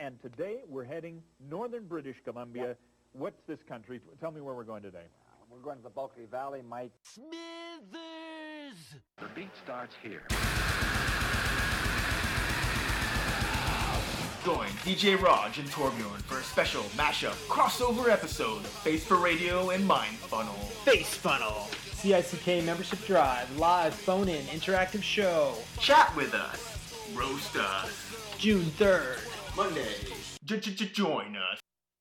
and today we're heading northern British Columbia. Yep. What's this country? Tell me where we're going today. We're going to the Bulkley Valley, Mike. Smithers! The beat starts here. Join DJ Raj and Torbjorn for a special mashup crossover episode of Face for Radio and Mind Funnel. Face Funnel. CICK Membership Drive, live phone-in interactive show. Chat with us. Roast us. June 3rd. Monday. Join us.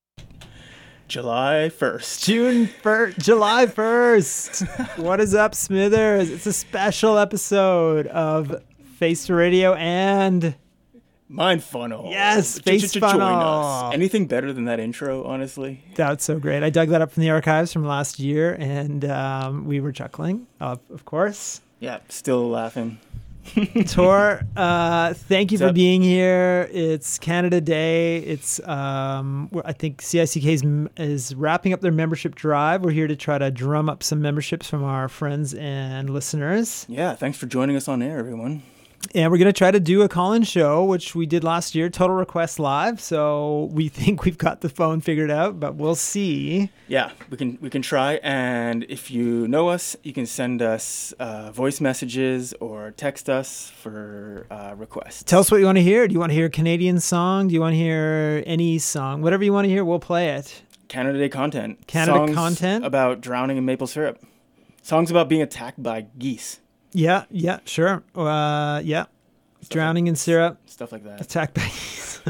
July 1st. July 1st. What is up, Smithers? It's a special episode of Face to Radio and Mind Funnel. Yes, Face Funnel. Join us. Anything better than that intro, honestly? That's so great. I dug that up from the archives from last year, and we were chuckling, of course. Yeah, still laughing. Tor, thank you for being here. It's Canada Day. It's I think CICK is wrapping up their membership drive. We're here to try to drum up some memberships from our friends and listeners. Yeah, thanks for joining us on air, everyone. And we're going to try to do a call-in show, which we did last year, Total Request Live. So we think we've got the phone figured out, but we'll see. Yeah, we can try. And if you know us, you can send us voice messages or text us for requests. Tell us what you want to hear. Do you want to hear a Canadian song? Do you want to hear any song? Whatever you want to hear, we'll play it. Canada Day content. Songs content? About drowning in maple syrup. Songs about being attacked by geese. Yeah, sure. Yeah. Drowning in syrup. Stuff like that. Attack bags.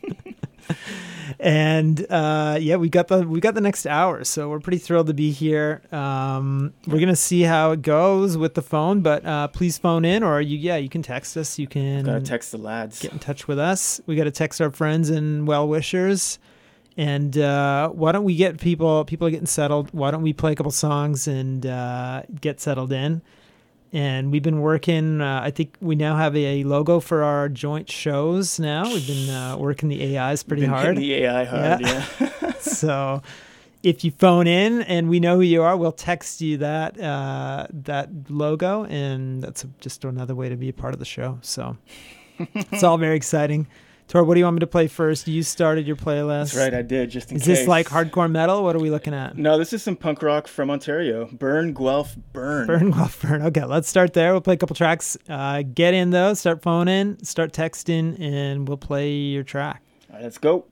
And we got the next hour, so we're pretty thrilled to be here. We're gonna see how it goes with the phone, but please phone in, or you can text us. You can gotta text the lads. Get in touch with us. We got to text our friends and well wishers. And why don't we get people are getting settled? Why don't we play a couple songs and get settled in? And we've been working, I think we now have a logo for our joint shows now. We've been working the AIs pretty hard. The AI hard, yeah. So if you phone in and we know who you are, we'll text you that logo. And that's just another way to be a part of the show. So it's all very exciting. Tor, what do you want me to play first? You started your playlist. That's right, I did, just in case. Is this like hardcore metal? What are we looking at? No, this is some punk rock from Ontario. Burn, Guelph, Burn. Burn, Guelph, Burn. Okay, let's start there. We'll play a couple tracks. Get in, though. Start phoning, start texting, and we'll play your track. All right, let's go.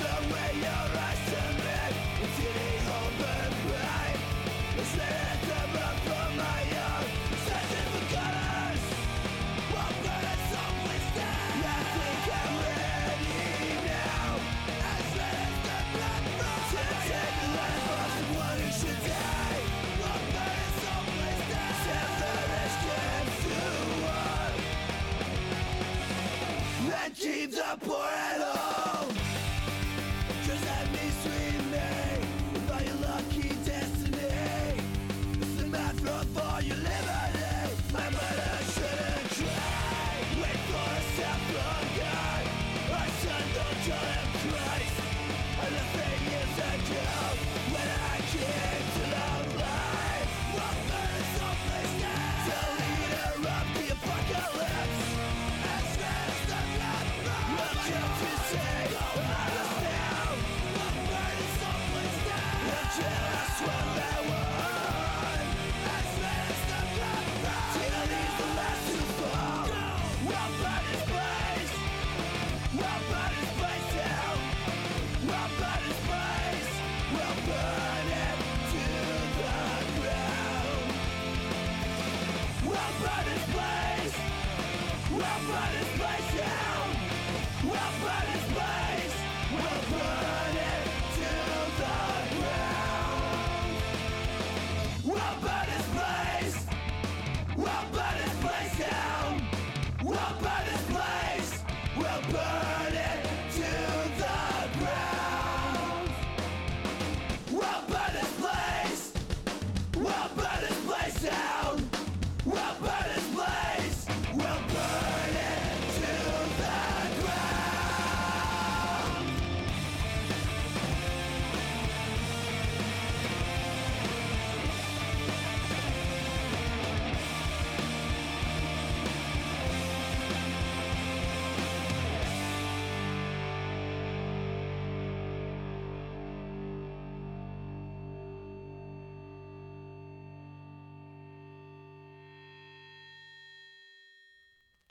It's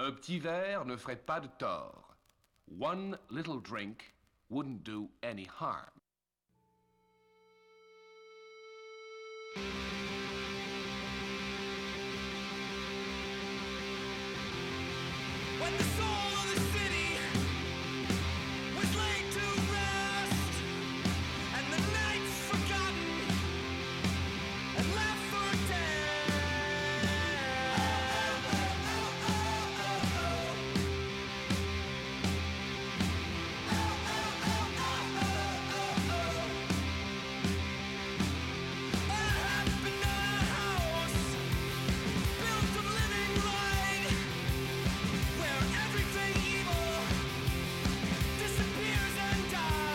Un petit verre ne ferait pas de tort. One little drink wouldn't do any harm. When the soul of the city was laid to rest, and the nights forgotten and left for dead. I have been a house built of living light, where everything evil disappears and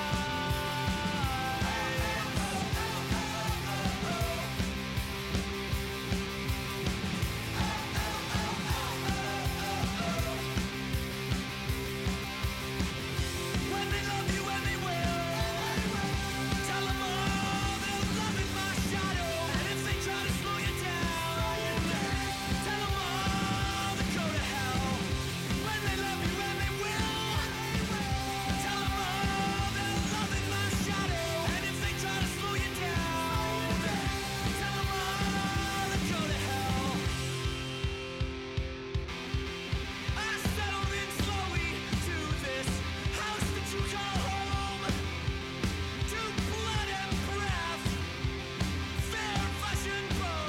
dies. When they love you and they will, tell them all they'll love in my shadow. And if they try to slow you down, tell them all to go to hell. When they love you and they will, tell them all they'll love in my shadow. And if they try to slow you down, tell them all to go to hell. I settled in slowly to this house that you call home, to blood and breath, fair flesh and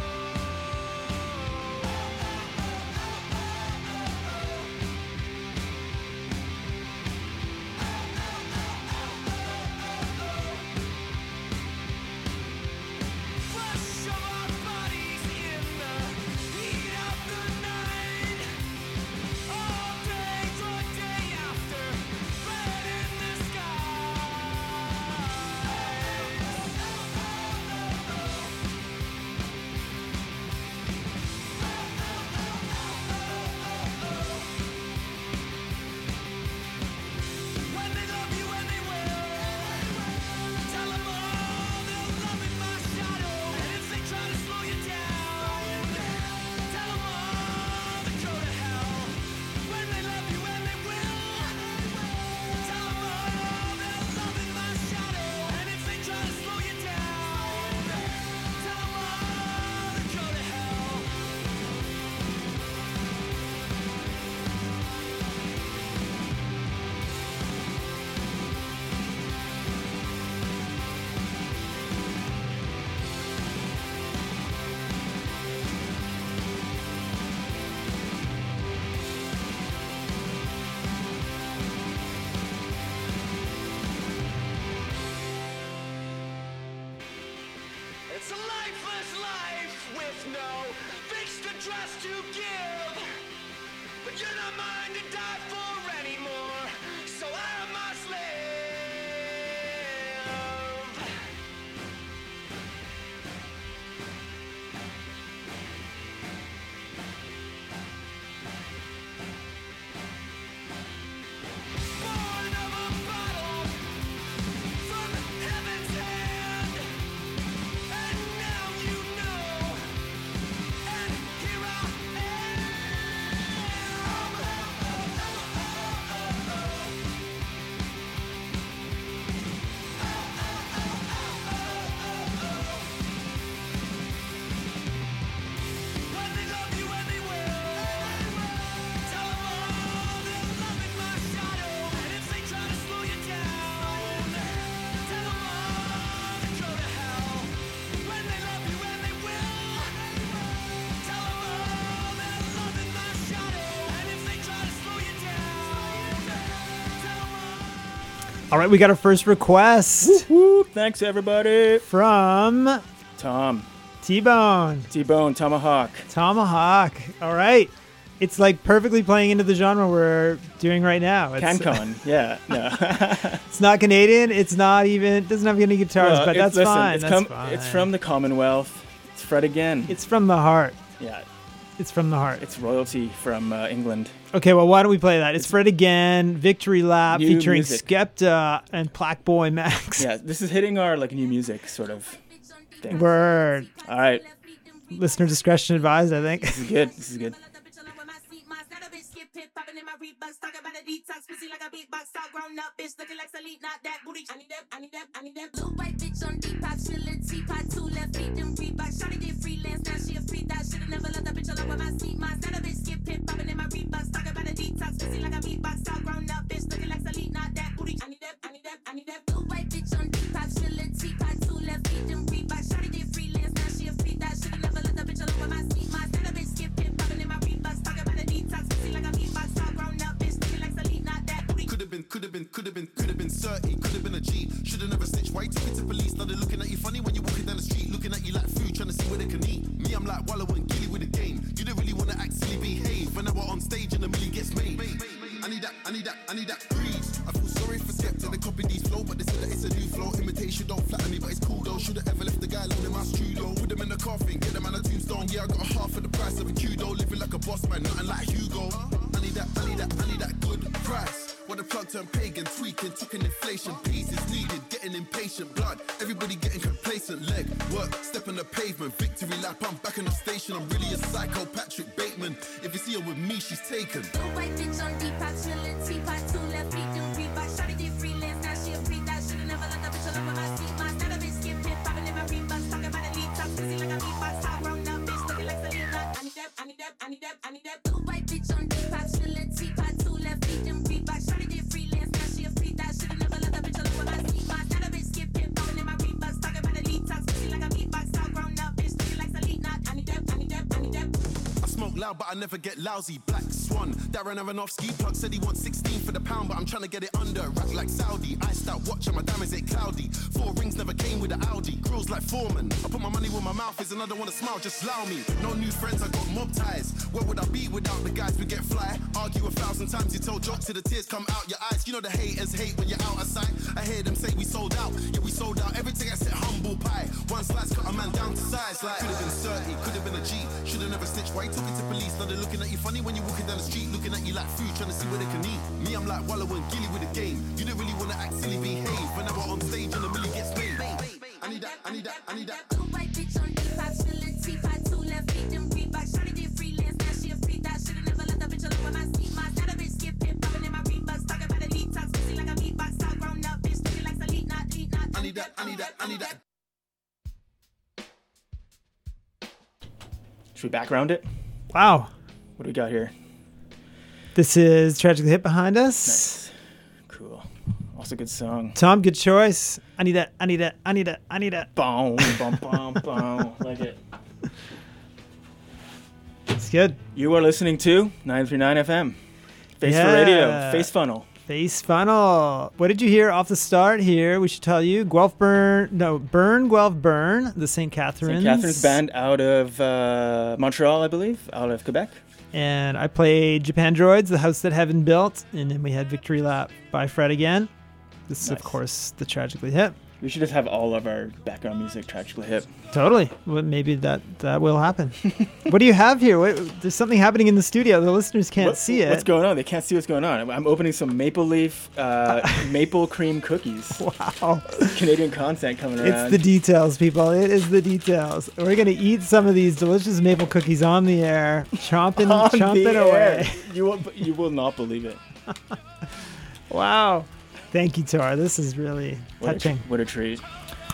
flesh of our bodies in the heat of the night. All day, the day after, red in the When they love you and they will, tell them all they'll love in my shadow. And if they try to slow you down, tell them all to go to hell. When they love you and they will, tell them all they'll love in my shadow. And if they try to slow you down, tell them all to go to hell. It's a lifeless life with no fixed address to give. But you're not mine to die for anymore, so I must live. Born of a bottle from heaven's hand. And now you know, and here I When they love you and they will, tell them all they'll love in my shadow. And if they try to slow you down, tell them all to go to hell. When they love you and they will, tell them all they'll love in my shadow. And if they try to slow you down, tell them all. All right, we got our first request Whoop, thanks, everybody. from Tom. T-Bone. T-Bone, Tomahawk. Tomahawk. All right. It's like perfectly playing into the genre we're doing right now. It's, CanCon. Yeah, no. it's not Canadian. It's not even, it doesn't have any guitars, Well, but it's- that's listen, fine. It's, That's fine. it's from the Commonwealth. It's Fred again. It's from the heart. Yeah, It's from the heart. it's royalty from England. Okay, well, why don't we play that? It's Fred again, Victory Lap, New featuring music. Skepta and Plaque Boy Max. Yeah, this is hitting our like new music sort of thing. Word. All right, Listener discretion advised, I think. this is good. This is good. skip hip, popping in my Reeboks, talking about a detox, pussy like a beatbox, all grown up, bitch, looking like Salute, not that booty. I need that, I need that, I need that. Blue white bitch on Depop, chillin', teapot, 2 left feet, them Reeboks. Shawty did freelance, now she a free thought. Should've never left that bitch alone with my seat. My that a bitch skip hip, popping in my Reeboks, talking about a detox, pussy like a beatbox, all grown up, bitch, looking like Salute, not that booty. I need that, I need that, I need that. Blue white bitch on Depop, chillin', teapot, 2 left feet, them Reeboks. Shawty did freelance, now she a free thought. Should've never left that bitch alone with my seat. My that a bitch skip hip, popping in my Reeboks, talking about a detox, pussy like a beatbox, all grown up, bitch, looking like Salute, not that booty. Could've been 30, could've been a G. Should've never snitched. Why you took it to police? Now they're looking at you funny when you're walking down the street, looking at you like food, trying to see where they can eat. Me, I'm like Wallow and Gilly with the game. You don't really wanna act silly, behave. When I was on stage and a million gets made. I need that, I need that, I need that breeze. I feel sorry for Skepta, they copy these flow, but they say that it's a new flow. Imitation don't flatter me, but it's cool though. Should've ever left the guy alone in my studio. Put them in the coffin, get them on a tombstone. Yeah, I got a half of the price of a Kudo. Living like a boss man, nothing like Hugo. I need that, I need that, I need that good price. When the plug turned pagan, tweaking, took an inflation, pieces needed, getting impatient, blood, everybody getting complacent, leg, work, step on the pavement, victory lap, I'm back in the station, I'm really a psycho, Patrick Bateman, if you see her with me, she's taken. Blue white bitch on Depop, chillin', teapot, 2 left feet, them Reeboks. Shawty did freelance, now she a free thought. Should've never left that bitch alone with my seat. My that a bitch skip hip, popping in my Reeboks, talking about a detox, pussy like a beatbox, all grown up, bitch, looking like Selena. I need that, I need that, I need that, I need that. Blue white bitch on Depop, chillin', teapot, 2 left feet, them Reeboks. Shawty did freelance, now she a free thought. Should've never left that bitch alone with my seat. My that a bitch skip hip, popping in my Reeboks, talking about a detox, pussy like a beatbox, all grown up, bitch, looking like Selena. I need that, I need that, I need that. I smoke loud, but I never get lousy. Black Swan, Darren Aronofsky. Plug said he wants 16 for the pound, but I'm trying to get it under. Rack like Saudi. Iced out watch and my diamonds ain't cloudy. 4 rings never came with the Audi. Grills like Foreman. I put my money where my mouth is and I don't want to smile, just allow me. No new friends, I got mob ties. Where would I be without the guys we get fly? Argue 1,000 times, you tell jokes till the tears come out your eyes. You know the haters hate when you're out of sight. I hear them say we sold out. Yeah, we sold out. Everything I said, humble pie. One slice cut a man down to size. Like, could've been 30, could've been a G. Should've never snitched. Why you took it to police? Now they're looking at you funny when you're walking down the street, looking at you like food, trying to see where they can eat. Me, I'm like Wallow and Gilly with the game. You don't really wanna act silly, behave. When I was on stage and a million gets made. I need that, I need that, I need that. Blue white bitch on Depop, chillin', teapot, 2 left feet, them Reeboks. Shawty did freelance, now she a free thought. Should've never left that bitch alone with my seat. My that a bitch skip hip, popping in my Reeboks, talking about a detox, pussy like a beatbox, all grown up, bitch, looking like Salute, not lead, not. I need that, I need that, I need that. Should we background it? Wow. What do we got here? This is Tragically Hip behind us. Nice. Cool. Also good song. Tom, good choice. I need that. I need that. I need that. I need that. Boom, boom, boom, boom. Like it. It's good. You are listening to 939 FM. Face for Yeah. Radio. Face Funnel. Face Funnel. What did you hear off the start here? We should tell you. Burn, Guelph Burn, the St. Catharines. St. Catharines band out of Montreal, I believe, out of Quebec. And I played Japan Droids, The House That Heaven Built. And then we had Victory Lap by Fred again. This is, of Nice. course, the Tragically Hip. We should just have all of our background music tragically hip. Totally. Well, maybe that will happen. What do you have here? There's something happening in the studio. The listeners can't see it. What's going on? They can't see what's going on. I'm opening some maple leaf, maple cream cookies. Wow. Canadian content coming around. It's the details, people. It is the details. We're going to eat some of these delicious maple cookies on the air, chomping away. You will not believe it. Wow. Thank you, Tor. This is really touching. What a treat.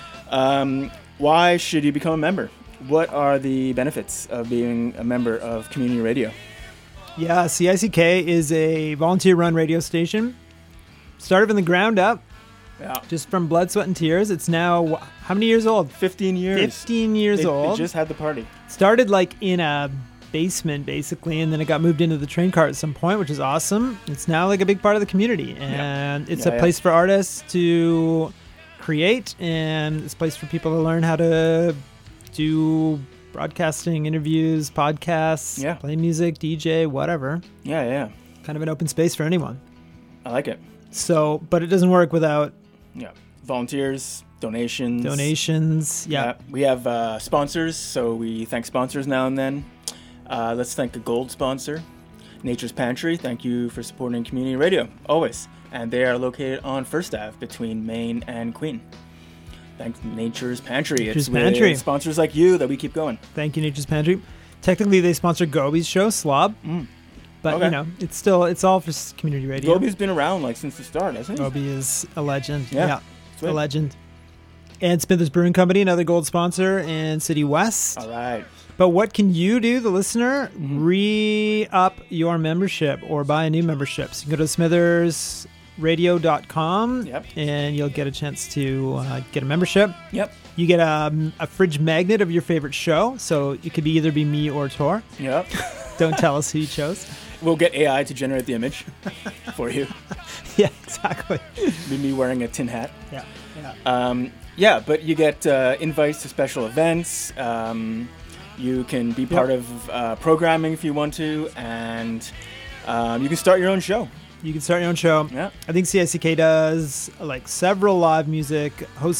Why should you become a member? What are the benefits of being a member of community radio? Yeah, CICK is a volunteer-run radio station. Started from the ground up, Yeah. just from blood, sweat, and tears. It's now, how many years old? 15 years. 15 years They old. just had the party. Started like in a basement, basically, and then it got moved into the train car at some point, which is awesome. It's now like a big part of the community, and it's a place for artists to create, and it's a place for people to learn how to do broadcasting, interviews, podcasts, play music, DJ, whatever. Yeah. Kind of an open space for anyone. I like it. So, but it doesn't work without volunteers, donations. Yeah. We have sponsors, so we thank sponsors now and then. Let's thank a gold sponsor, Nature's Pantry. Thank you for supporting community radio, always. And they are located on First Ave between Main and Queen. Thanks, Nature's Pantry. Nature's It's Pantry. with sponsors like you that we keep going. Thank you, Nature's Pantry. Technically, they sponsor Gobi's show, Slob. But Okay. you know, it's all for community radio. Gobi's been around like since the start, hasn't he? Gobi is a legend. Yeah. Yeah, Sweet. a legend. And Smithers Brewing Company, another gold sponsor in City West. All right. But what can you do, the listener? Re-up your membership or buy a new membership. So you can go to smithersradio.com Yep. and you'll get a chance to get a membership. Yep. You get a fridge magnet of your favorite show. So it could either be me or Tor. Yep. Don't tell us who you chose. We'll get AI to generate the image for you. Yeah, exactly. Be me wearing a tin hat. Yeah. Yeah, but you get invites to special events. You can be part of programming if you want to, and you can start your own show. You can start your own show. Yeah. I think CICK does like hosts several live music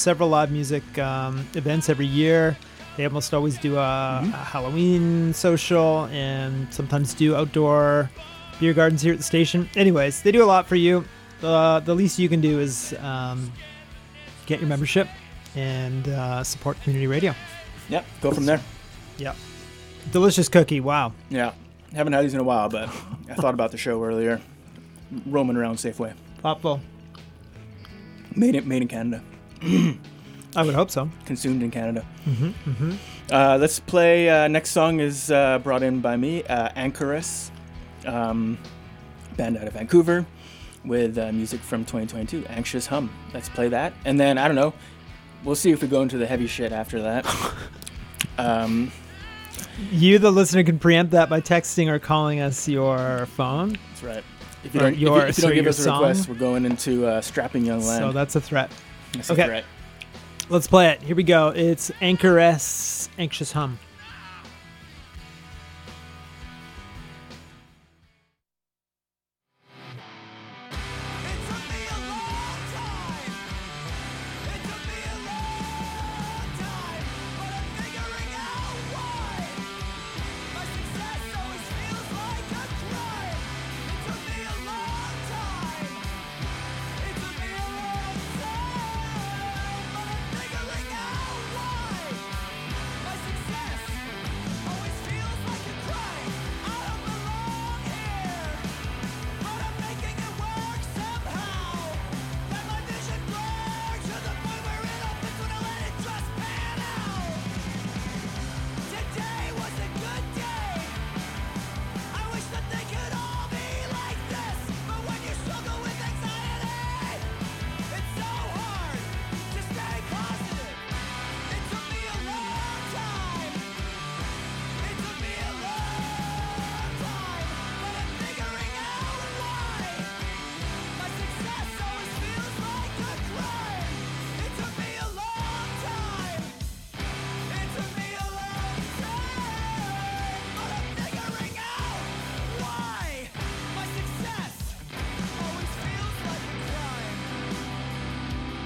events every year. They almost always do a Halloween social and sometimes do outdoor beer gardens here at the station. Anyways, they do a lot for you. The least you can do is get your membership and support community radio. Yeah, go from there. Yeah. Delicious cookie. Wow. Yeah. Haven't had these in a while, but I thought about the show earlier. Roaming around Safeway. Thoughtful. Made in Canada. I would hope so. Consumed in Canada. Let's play. Next song is brought in by me, Anchoress, band out of Vancouver, with music from 2022, Anxious Hum. Let's play that. And then, I don't know, we'll see if we go into the heavy shit after that. You, the listener, can preempt that by texting or calling us your phone. That's right. If you Or don't, if you your- don't so give your us a song? request, we're going into Strapping Young Land. So that's a threat. That's okay. a threat. Let's play it. Here we go. It's Anchoress, Anxious Hum. It took me a long time. It took me a long time, but I'm figuring out why my success always feels like a crime. It took me a long time. It took me a long time, but I'm figuring out why my success always feels like a crime. I don't belong here. But I'm making it work somehow. Let my vision blur to the point where it all fits when I let it just pan out. Today was a good day. I wish that they could all be like this. But when you struggle with anxiety, it's so hard to stay positive. It took me a long time. It took me a long time, but I'm figuring out why my success always feels like a crime. It took me a long time. It took me a long time, but I'm figuring out why my success always feels like a crime.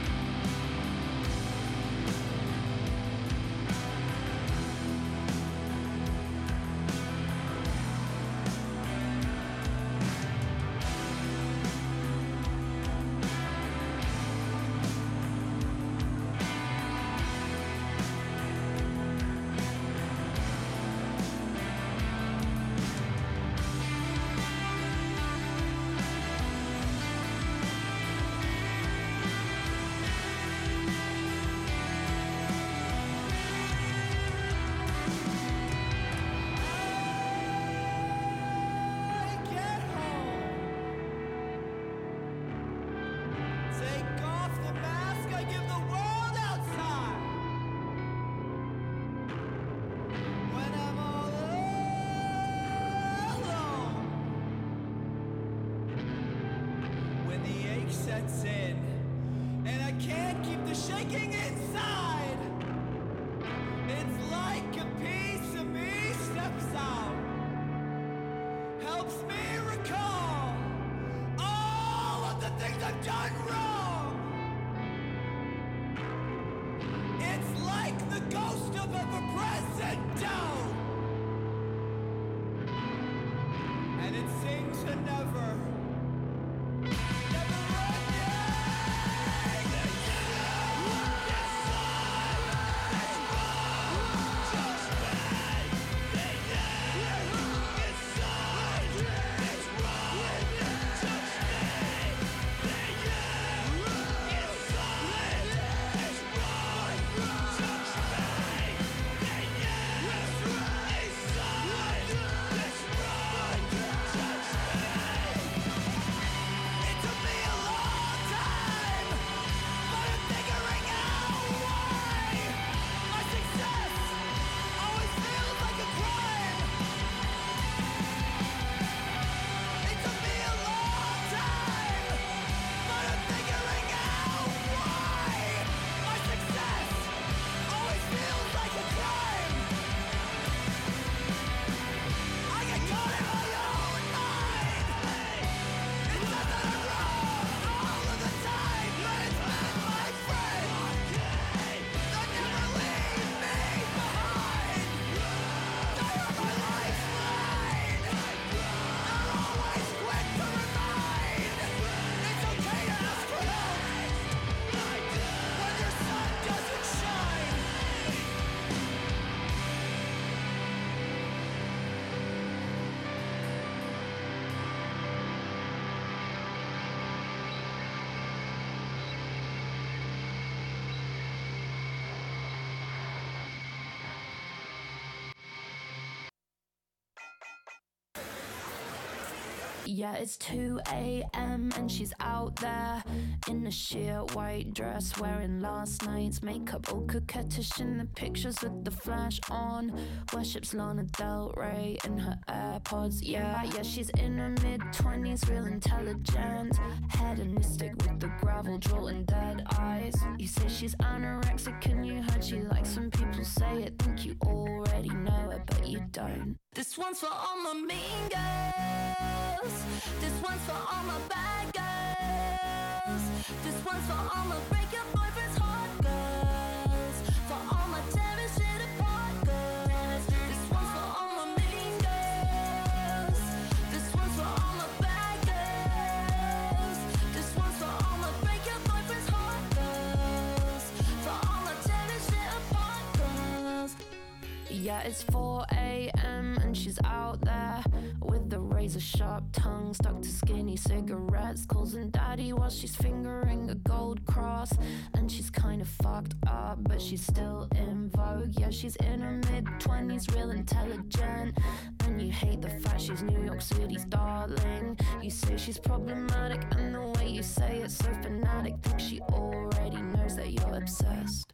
Get home. Take off the mask I give the world outside. When I'm all alone. When the ache sets in and I can't keep the shaking inside. It's like a piece of me steps out. Helps me recall all of the things I've done wrong. It's like the ghost of a present doubt, and it sings a never, never ending. Yeah, it's 2 a.m. and she's out there in a sheer white dress, wearing last night's makeup, all coquettish in the pictures with the flash on. Worships Lana Del Rey in her AirPods. Yeah, she's in her mid-20s, real intelligent, hedonistic with the gravel jaw and dead eyes. You say she's anorexic and you heard she likes some people say it. Think you already know it, but you don't. This one's for all my mean girls. This one's for all my bad girls. This one's for all my break your boyfriend's heart girls. For all my tear this shit apart girls. This one's for all my mean girls. This one's for all my bad girls. This one's for all my break your boyfriend's heart girls. For all my tear this shit apart girls. Yeah, it's 4 a.m. and she's out there with the razor sharp tongue stuck to skinny cigarettes, calls him daddy while she's fingering a gold cross. And she's kind of fucked up, but she's still in vogue. Yeah, she's in her mid-20s, real intelligent, and you hate the fact she's New York City's darling. You say she's problematic, and the way you say it's so fanatic. Think she already knows that you're obsessed.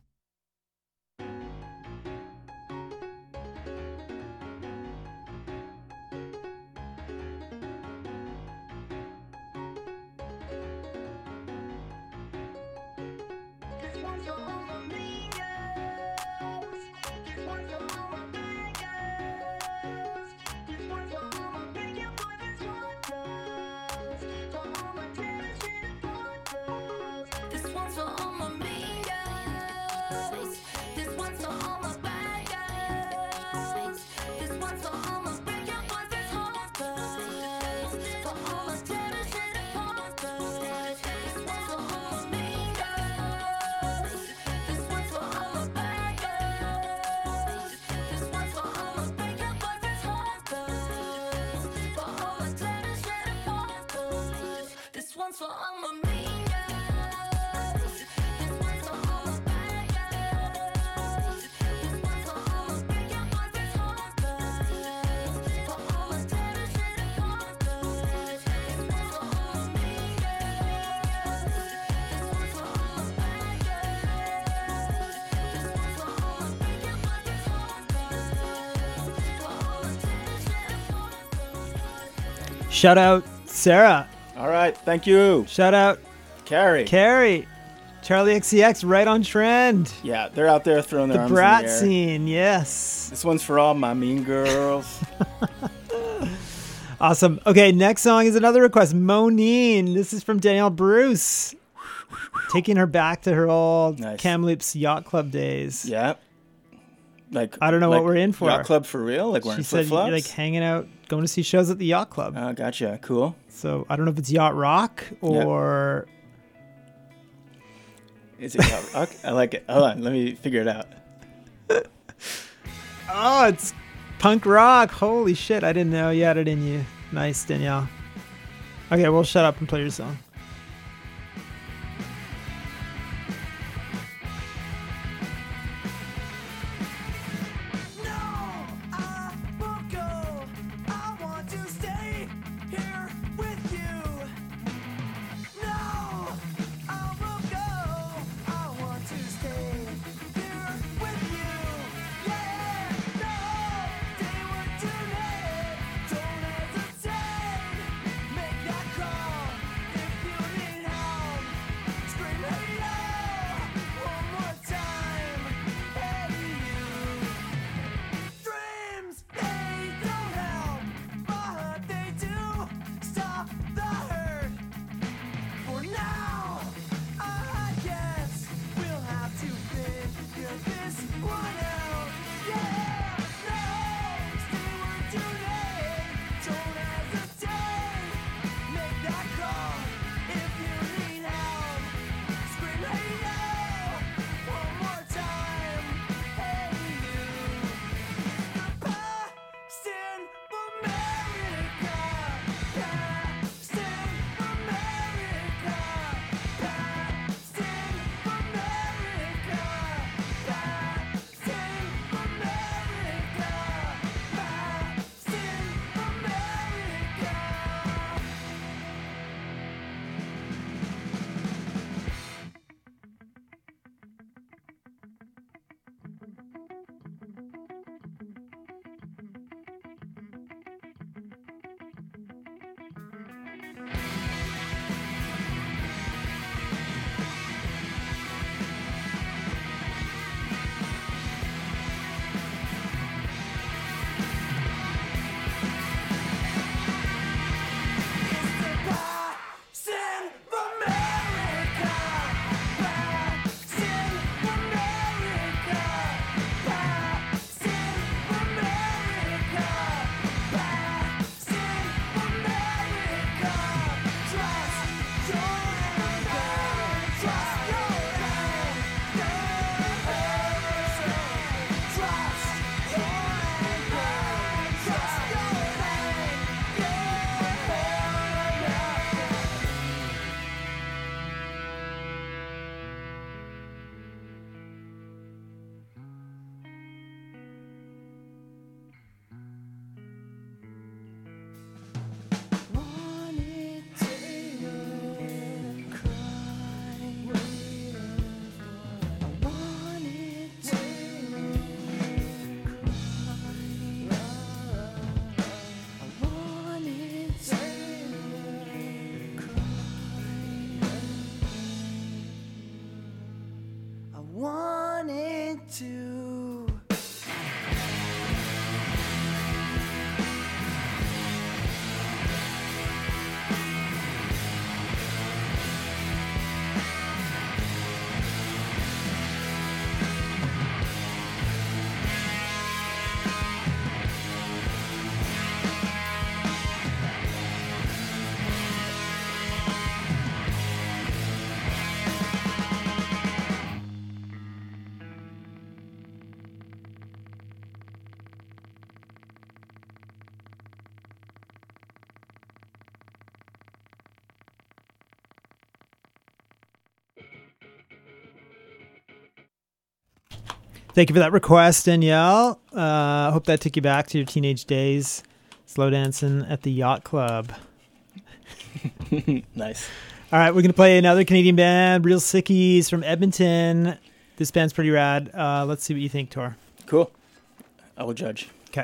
For all my mean girls. This one's for all my bad girls. This one's for all my break your boyfriend's heart girls. For all my tear this shit apart girls. This one's for all my mean girls. This one's for all my bad girls. This one's for all my break your boyfriend's heart girls. For all my tear this shit apart girls. Shout out Sarah. All right, thank you. Shout out Carrie. Carrie. Charlie XCX, right on trend. Yeah, they're out there throwing their The arms brat in the air. scene, yes. This one's for all my mean girls. Awesome. Okay, next song is another request. Monine. This is from Danielle Bruce. Taking her back to her old Nice. Kamloops Yacht Club days. Yeah. Like I don't know what we're in for. Yacht club for real? Like wearing She said flip-flops? like hanging out, going to see shows at the Yacht Club. Oh, gotcha. Cool. So I don't know if it's Yacht Rock or Is it yacht rock? I like it. Hold on, let me figure it out. oh, it's punk rock. Holy shit, I didn't know you had it in you. Nice, Danielle. Okay, we'll shut up and play your song. Don't hesitate, make that call. Thank you for that request, Danielle. Hope that took you back to your teenage days, slow dancing at the yacht club. Nice. All right, we're going to play another Canadian band, Real Sickies from Edmonton. This band's pretty rad. Let's see what you think, Tor. Cool. I will judge. Okay.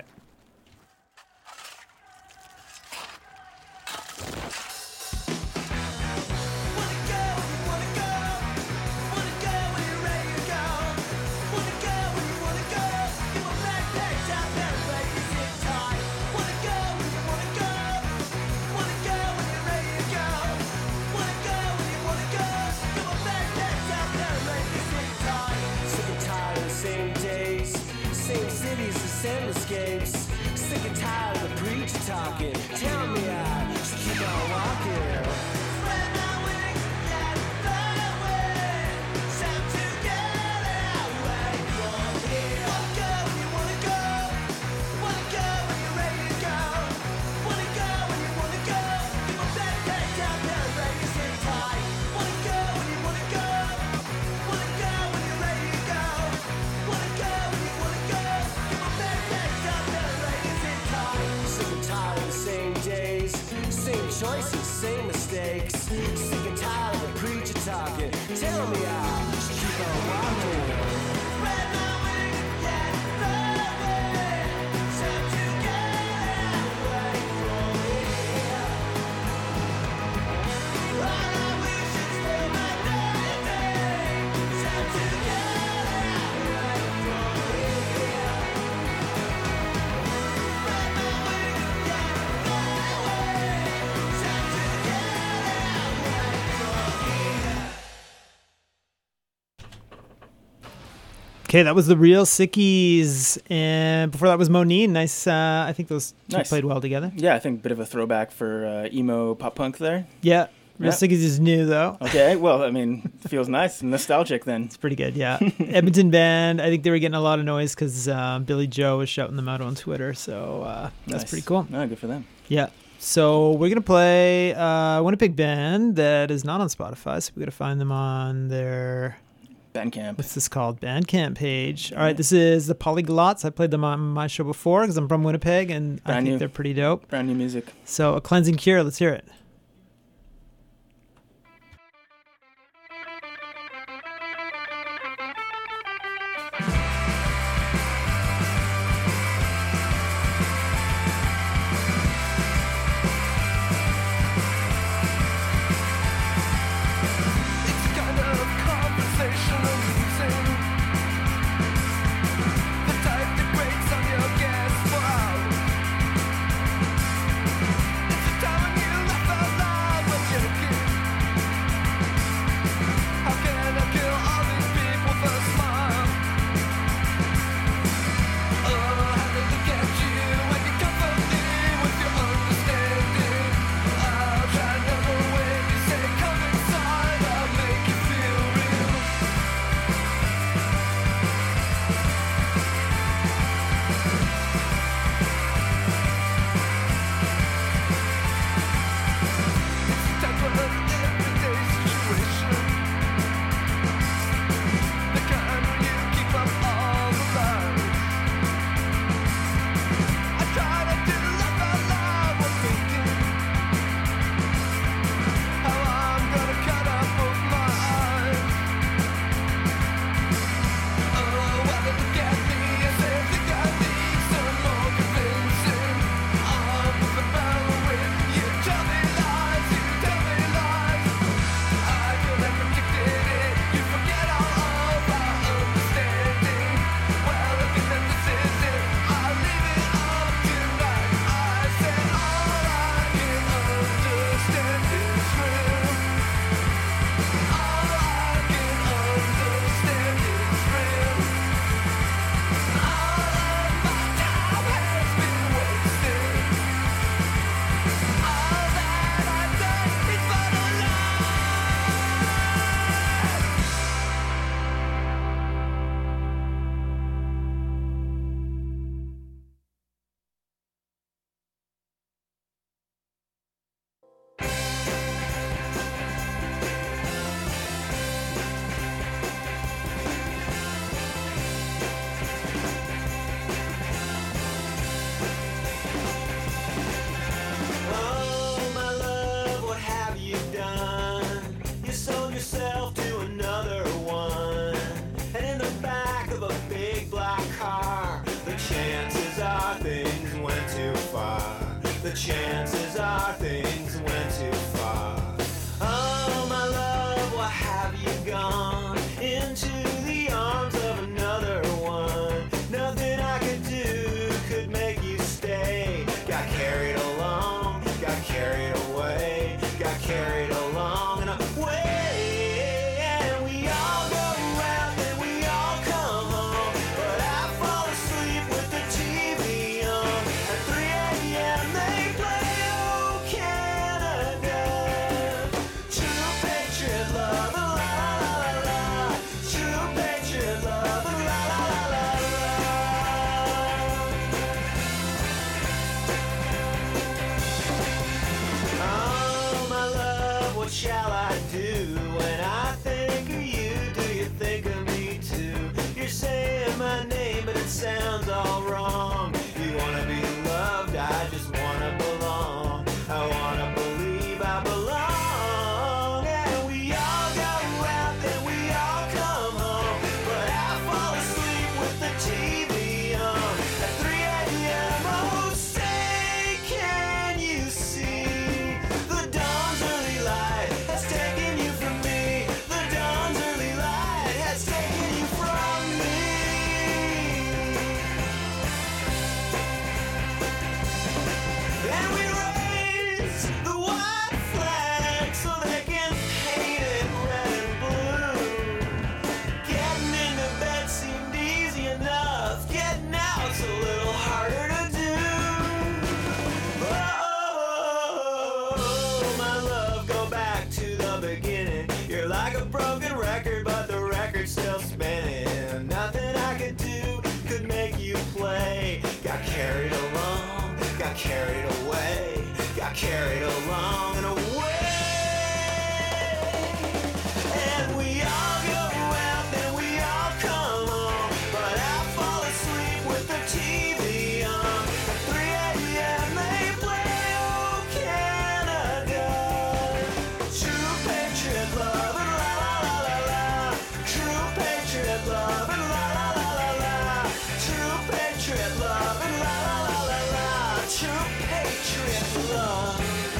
Sick and tired of the same days, same cities, the same escapes. Sick and tired of the preacher talking. Tell me I just keep on walking. Spread my wings and fly away. Time to get away from here. Wanna go when you wanna go. Wanna go when you're ready to go. Wanna go when you wanna go. Keep my backpack down there, ready to sit tight. Wanna go when you wanna go. Wanna go when you're ready to go. Wanna go when you wanna go. Keep my backpack down there, ready to sit tight. Sick and tired of the same days, same choices, same mistakes. Sick and tired of the preacher talking. Tell me I should keep on walking. Spread my wings and fly away. Time to get away from here. All I wish is for my night day. Time to get away from here. Spread my wings and fly away. Time to get away from here. Okay, that was the Real Sickies. And before that was Monine. Nice. I think those two Nice. played well together. Yeah, I think a bit of a throwback for emo pop punk there. Yeah. Real Yeah. Sickies is new, though. Okay, well, I mean, it feels nice and nostalgic then. It's pretty good, yeah. Edmonton band. I think they were getting a lot of noise because Billy Joe was shouting them out on Twitter. So that's Nice. pretty cool. Oh, good for them. Yeah. So we're going to play Winnipeg band that is not on Spotify. So we got to find them on their, Bandcamp. what's this called? Bandcamp page. All right. This is the Polyglots. I played them on my show before because I'm from Winnipeg and I Brand think new. they're pretty dope. Brand new music. So A Cleansing Cure. Let's hear it. It's kind of conversation amusing. The type that breaks on your gas wow. It's the time when you laugh the chances are things went too far. Oh, my love, why have you gone into the arms of another one? Nothing I could do could make you stay. Got carried along, got carried away, got carried along and away. And we all go out and we all come home, but I fall asleep with the TV on. At 3 a.m. they play "Oh Canada." True patriot love, la la la la la. True patriot love, la la la la la. Oh, my love, what shall I do when I think of you? Do you think of me too? You're saying my name, but it sounds all wrong. You wanna be loved, I just wanna belong. I wanna believe I belong. And we all go out, then we all come home, but I fall asleep with the TV on. At 3 a.m. Oh, say, can you see the dawn's early light has taken you from me? The dawn's early light has taken you from me. And we raise the white flag so they can paint it red and blue. Getting into bed seemed easy enough. Getting out's a little harder to do. Oh, my love, go back to the beginning. You're like a broken record, but the record's still spinning. Nothing I could do could make you play. Got carried along, got carried away, got carried along and away. And we all go out, then we all come home, but I fall asleep with the TV on. At 3 a.m. they play "Oh Canada." True patriot love and la la la la la. True patriot love and la la la la la. True patriot love and la la la la la. True patriot love.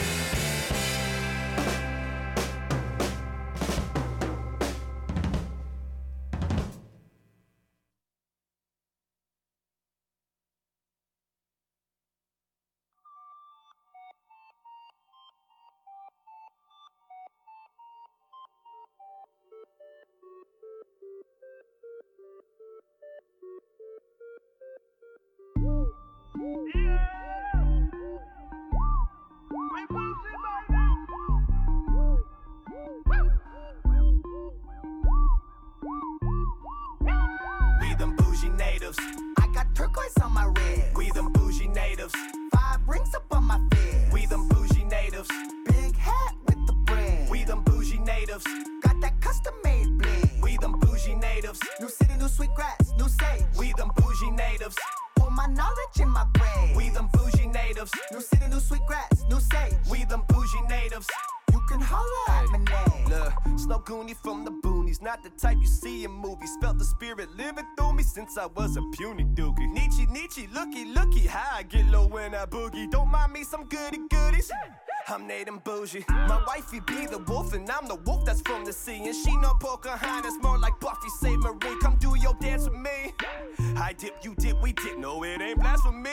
We them bougie natives. I got turquoise on my wrist. We them bougie natives. 5 rings up on my fist. We them bougie natives. Big hat with the brim. We them bougie natives. Got that custom made bling. We them bougie natives. New city, new sweet grass, new sage. We them bougie natives. Pour my knowledge in my brain. We them bougie natives. New city, new sweet grass, new sage. We them bougie natives. You can holler at my name. Look, Snow Goonie from the boonies, not the type you see in movies. Felt the spirit living through me since I was a puny dookie. Nietzsche, looky, how I get low when I boogie. Don't mind me some goodies. I'm Nate and bougie. My wifey be the wolf and I'm the wolf that's from the sea. And she no Pocahontas, more like Buffy St. Marie. Come do your dance with me. I dip, you dip, we dip. No, it ain't blasphemy.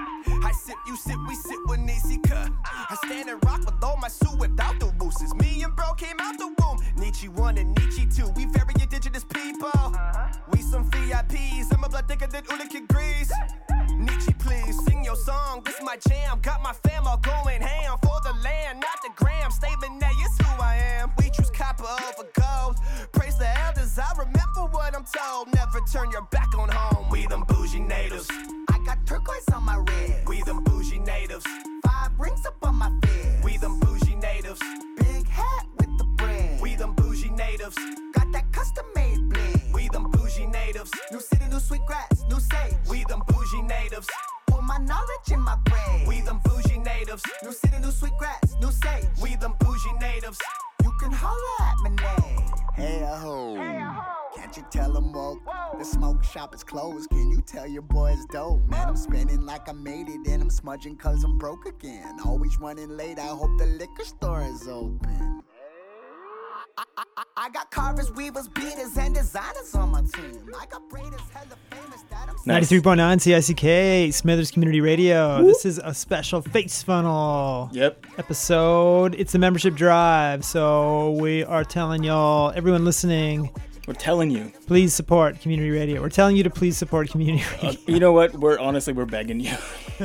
I sip, you sip, we sit with Nietzsche. I stand and rock with all my suit without the wooses. Me and bro came out the womb. Nietzsche 1 and Nietzsche 2. We very indigenous people. We some VIPs. And my blood thicker than Ulick Grease. Nietzsche, please sing your song. This my jam. Got my fam all going ham for the land, not the gram. Statement A is who I am. We choose copper over gold. Praise the elders. I remember what I'm told. Never turn your back on home. We them bougie natives. I got turquoise on my wrist. We them bougie natives. 5 rings up on my fist. We them bougie natives. Big hat with the brim. We them bougie natives. Got that custom made bling. We them bougie natives. New city, new sweet grass, new sage. We them bougie natives. Pour my knowledge in my brain. We them bougie natives. New city, new sweet grass, new sage. We them bougie natives. You can holler at my name. Hey, ho. Can't you like tell 'em woke. The smoke shop is closed. Can you tell your boy it's dope? Man, I'm spinning like I made it, and I'm smudging cause I'm broke again. Always running late, I hope the liquor store is open. I got carvers, weavers, beaters, and designers on my team. I got braiders, hella famous that I'm 93.9 CICK, Smithers Community Radio. This is a special Face Funnel episode. It's the membership drive, so we are telling y'all, everyone listening, we're telling you, please support community radio. We're telling you to please support community radio. You know what? We're begging you.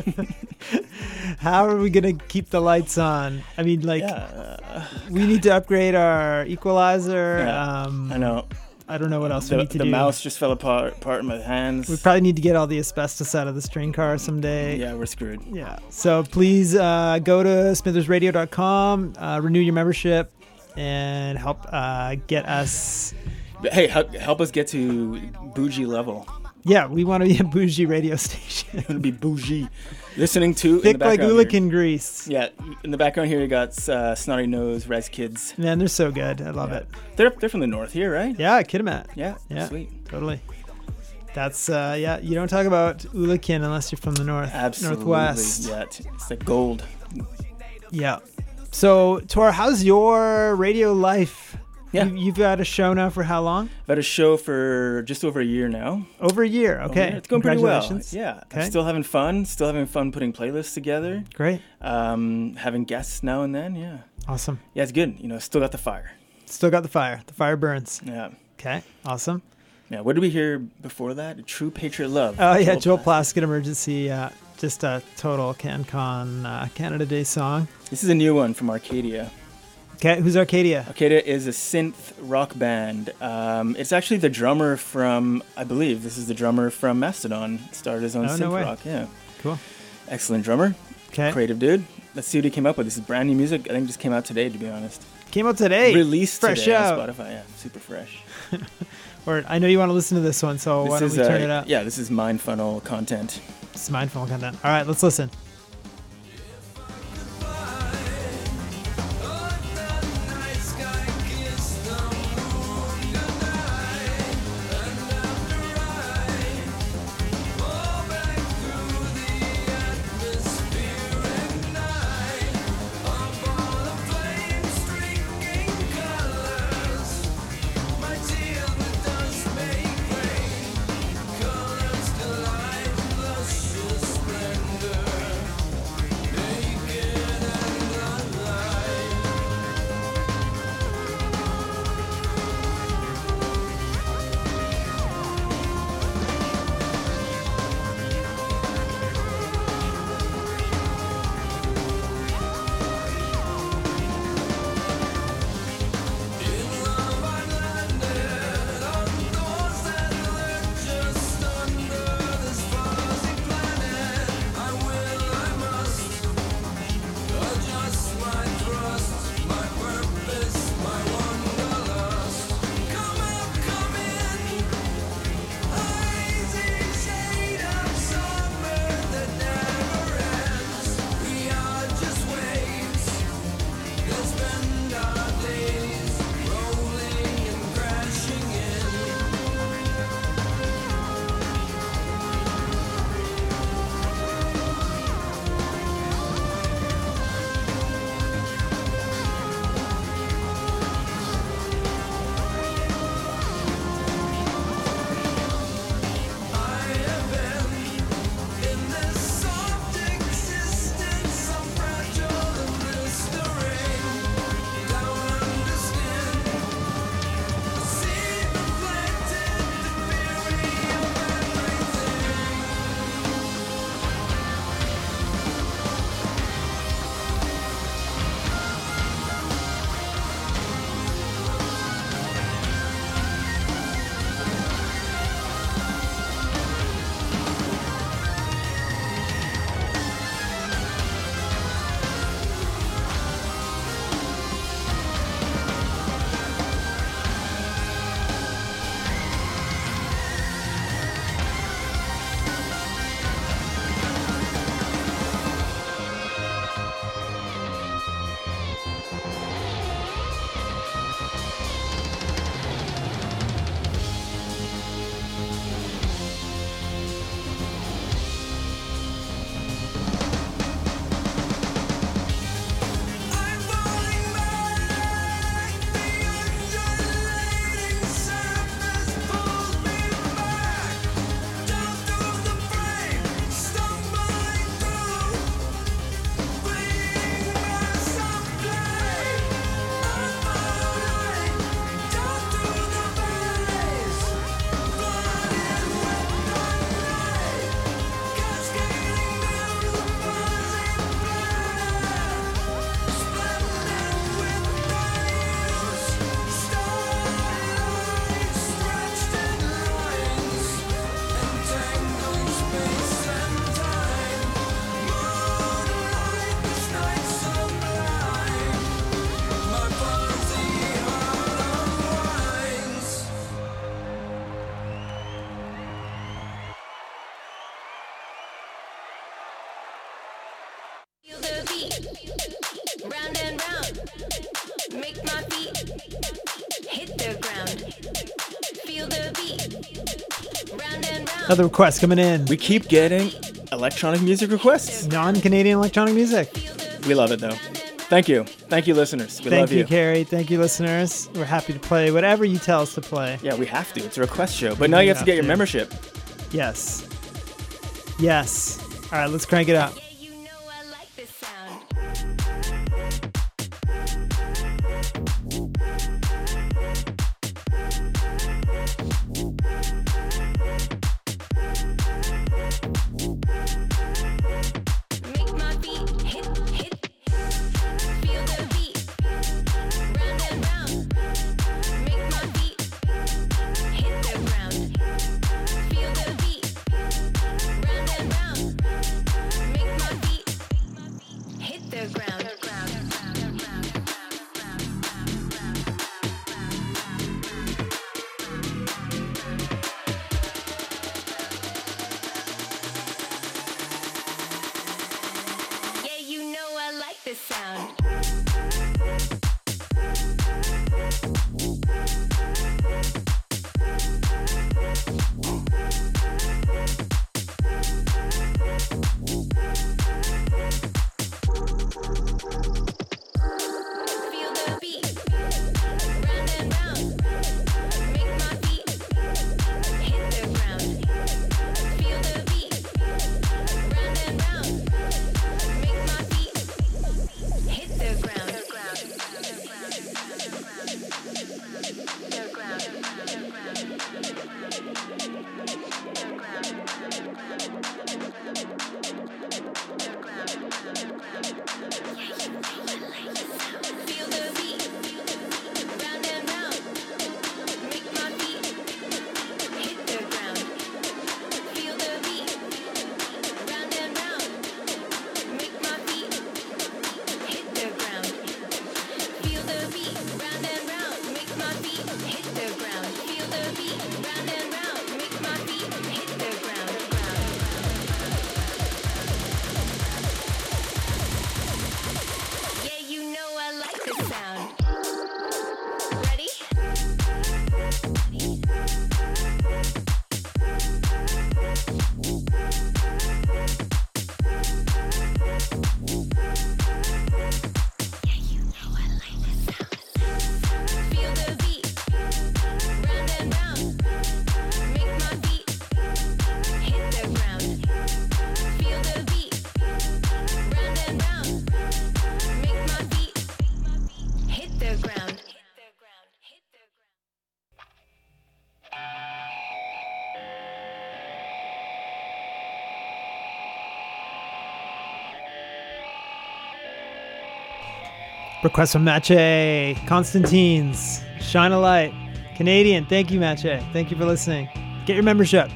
How are we gonna keep the lights on? I mean, like, we need to upgrade our equalizer. Yeah, I know. I don't know what else we need to do. The mouse just fell apart in my hands. We probably need to get all the asbestos out of the string car someday. Yeah, we're screwed. Yeah. So please go to smithersradio.com, renew your membership, and help get us. Hey, help us get to bougie level. Yeah, we want to be a bougie radio station. We want to be bougie. Listening to thick like Ulican grease. Yeah, in the background here you got Snotty Nose, Res Kids. Man, they're so good. I love it. They're from the north here, right? Yeah, Kitimat. Yeah, sweet. Totally. That's you don't talk about Ulican unless you're from the north. Absolutely. Northwest. Yeah, it's like gold. Yeah. So, Tor, how's your radio life? Yeah. You've got a show now for how long? I've had a show for just over a year now. Over a year, okay. It's going pretty well. Congratulations. Yeah. Okay. I'm still having fun putting playlists together. Great. Having guests now and then, yeah. Awesome. Yeah, it's good. Still got the fire. Still got the fire. The fire burns. Yeah. Okay, awesome. Yeah, what did we hear before that? True Patriot Love. Oh, yeah, Joel Plaskett, Emergency. Just a total CanCon Canada Day song. This is a new one from Arcadia. Okay, who's Arcadia? Arcadia is a synth rock band. It's actually the drummer from, I believe, this is the drummer from Mastodon. Started his own synth rock. Yeah. Cool. Excellent drummer. Okay. Creative dude. Let's see what he came up with. This is brand new music. I think it just came out today, to be honest. Came out today. Released fresh today out. on Spotify. Yeah, super fresh. Or I know you want to listen to this one, so why don't we turn it up? Yeah, this is Mind Funnel content. It's Mind Funnel content. All right, let's listen. Another request coming in. We keep getting electronic music requests. Non-Canadian electronic music. We love it, though. Thank you. Thank you, listeners. We Thank love you, Carrie. Thank you, listeners. We're happy to play whatever you tell us to play. Yeah, we have to. It's a request show. But now you have to get your membership. Yes. Yes. All right, let's crank it up. Request from Mache, Constantines, Shine a Light, Canadian. Thank you, Mache. Thank you for listening. Get your membership.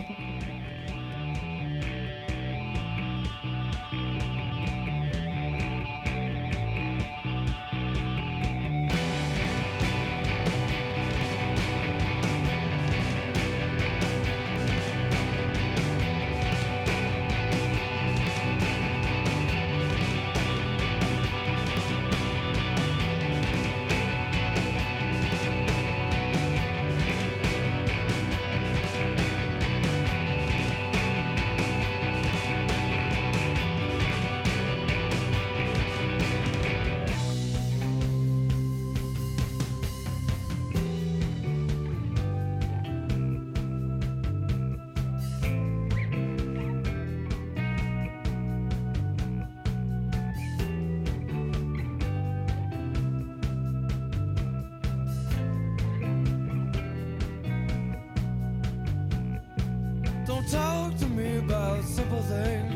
Don't talk to me about simple things.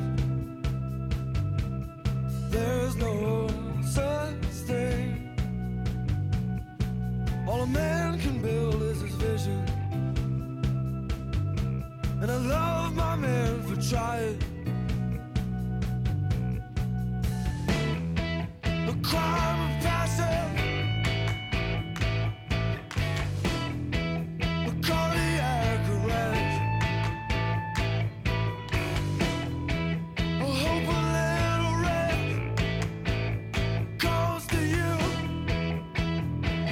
There's no such thing. All a man can build is his vision. And I love my man for trying. A crime of passion. A cardiac arrest. I hope a little rest goes to you.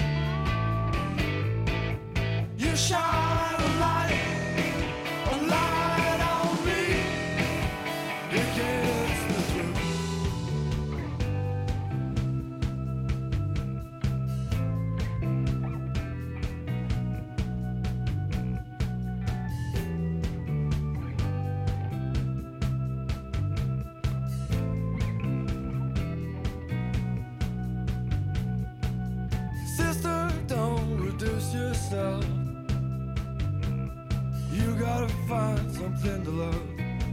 You shine a light lost yourself. You gotta find something to love.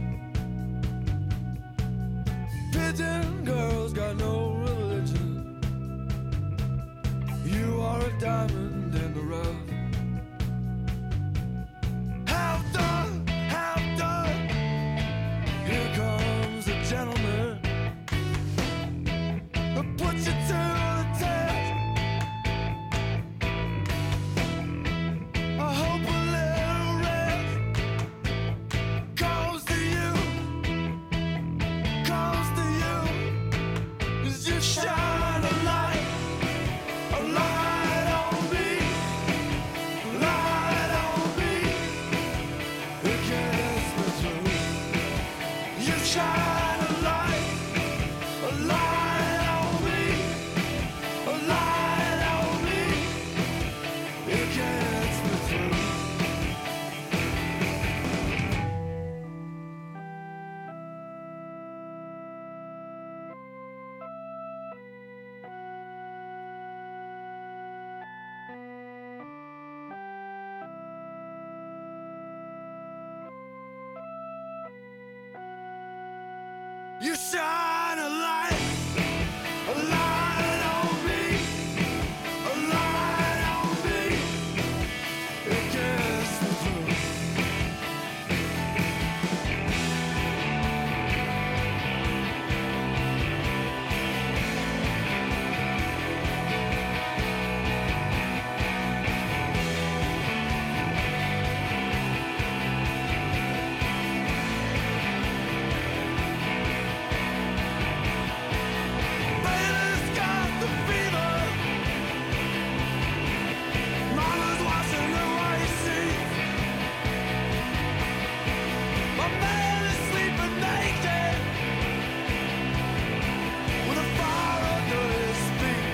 Pigeon girls got no religion. You are a diamond in the rough. Half done, half done. Here comes the gentleman. Put you to the test. I hope a little rest comes to you, comes to you. 'Cause you shine a light on me, light on me. It gets me through. You shine a light on me, a light on me. It gets me through. You shine a light on me, a light on me. It gets me through. Baby's got the fever. Mama's washing the white sheets. My man is sleeping naked with a fire under his feet.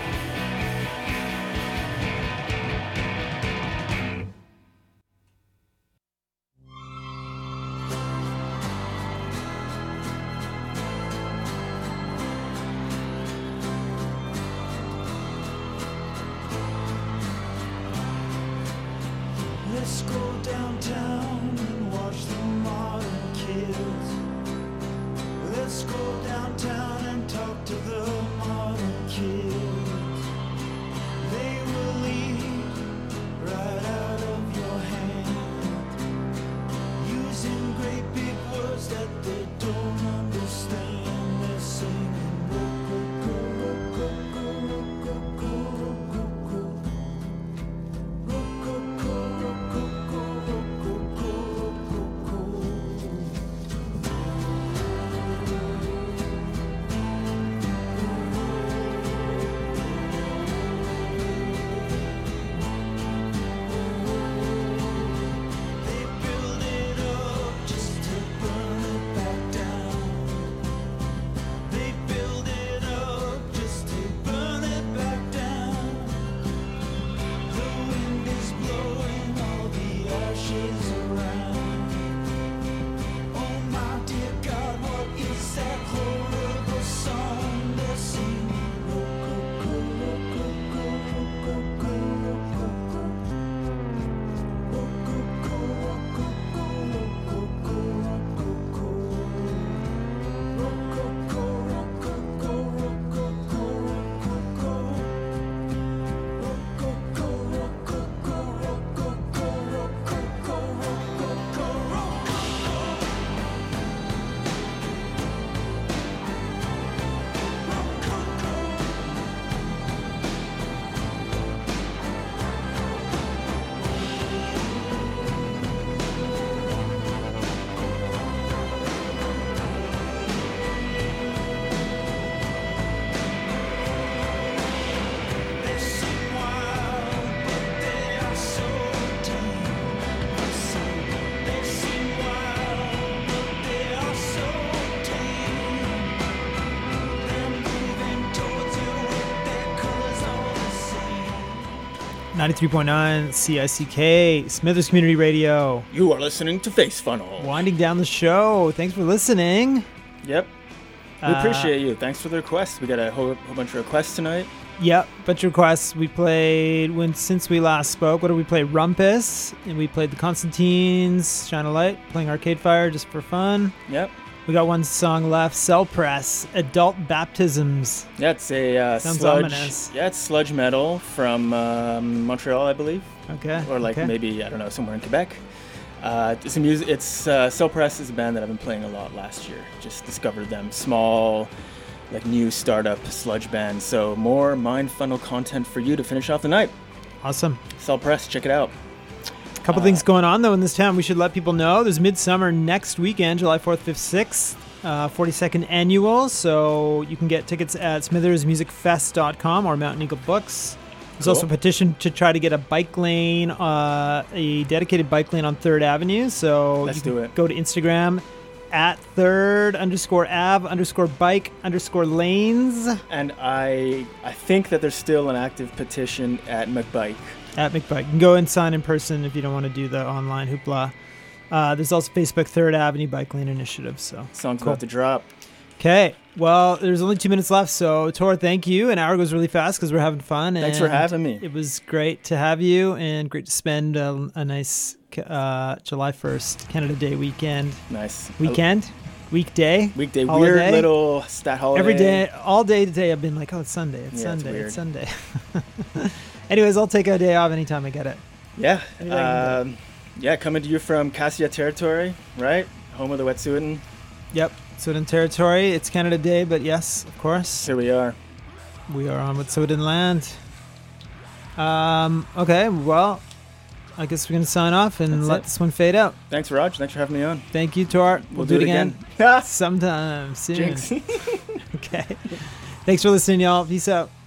Let's go downtown and watch the modern kids. Let's go downtown and talk to the modern kids. They will lead right out of your hand, using great big words that they don't understand. They're singing They build it up just to burn it back down. They build it up just to burn it back down. The wind is blowing all the ashes around. Oh my dear God, what is that horrible song they're singing? They seem wild, but they are so tame. They seem wild, but they are so tame. They're moving towards you with their colors all the same. 93.9 CICK, Smithers Community Radio. You are listening to Face Funnel. Winding down the show. Thanks for listening. Yep. We appreciate you. Thanks for the requests. We got a whole bunch of requests tonight. Yep, bunch of requests. We played since we last spoke. What did we play? Rumpus, and we played the Constantines, Shine a Light, playing Arcade Fire just for fun. Yep. We got one song left. Cell Press, Adult Baptisms. Yeah, it's a Sounds sludge. ominous. Yeah, it's sludge metal from Montreal, I believe. Okay. Or like okay. maybe, I don't know, somewhere in Quebec. It's a music. It's Cell Press is a band that I've been playing a lot last year. Just discovered them. Small, like new startup sludge band. So more Mind Funnel content for you to finish off the night. Awesome. Cell Press, check it out. A couple things going on, though, in this town we should let people know. There's Midsummer next weekend, July 4th, 5th, 6th, 42nd annual. So you can get tickets at smithersmusicfest.com or Mountain Eagle Books. There's also a petition to try to get a bike lane, a dedicated bike lane on 3rd Avenue. So Let's do it. Go to Instagram at 3rd_av_bike_lanes. And I think that there's still an active petition at McBike. At McBike. You can go and sign in person if you don't want to do the online hoopla. There's also Facebook 3rd Avenue Bike Lane Initiative. So Song's cool. about to drop. Okay. Well, there's only 2 minutes left. So, Tor, thank you. An hour goes really fast because we're having fun. Thanks for having me. It was great to have you and great to spend a nice July 1st Canada Day weekend. Nice. Weekend? Weekday? Weekday. Holiday? Weird little stat holiday. Every day, all day today, I've been like, oh, it's Sunday. It's Yeah, it's Sunday. weird. It's Sunday. Anyways, I'll take a day off anytime I get it. Yeah. Anything I can Yeah, coming to you from Cassia territory, right? Home of the Wet'suwet'en. Yep. Wet'suwet'en territory. It's Canada Day, but yes, of course. Here we are. We are on Wet'suwet'en land. Okay, well, I guess we're going to sign off and That's let it. this one fade out. Thanks, Raj. Thanks for having me on. Thank you, Tor. We'll do it again. again. Sometime soon. Jinx. Okay. Thanks for listening, y'all. Peace out.